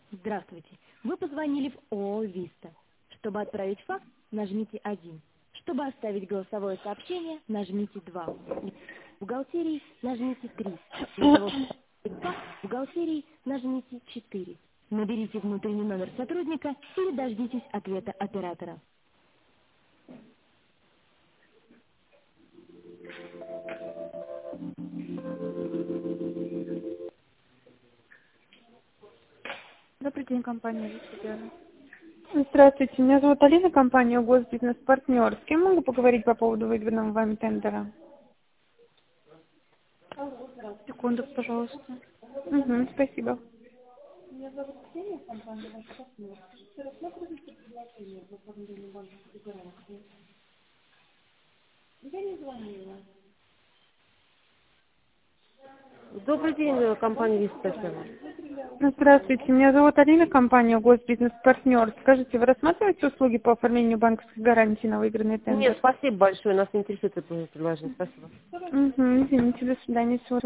Здравствуйте. Вы позвонили в ООО «Виста». Чтобы отправить факс, нажмите 1. Чтобы оставить голосовое сообщение, нажмите 2. В бухгалтерии нажмите 3. Для того, чтобы отправить факс в бухгалтерии нажмите 4. Наберите внутренний номер сотрудника или дождитесь ответа оператора. Добрый день, компания «Виста». Здравствуйте, меня зовут Алина, компания «Госбизнес-партнер». С кем могу поговорить по поводу выигранного вами тендера? Секунду, пожалуйста. Угу, спасибо. Добрый день, компания «Виста». Здравствуйте, меня зовут Алина, компания «Госбизнес-партнер». Скажите, вы рассматриваете услуги по оформлению банковской гарантии на выигранный Нет, тендер? спасибо большое, нас не интересует это предложение. Спасибо. Угу, извините, до свидания, всего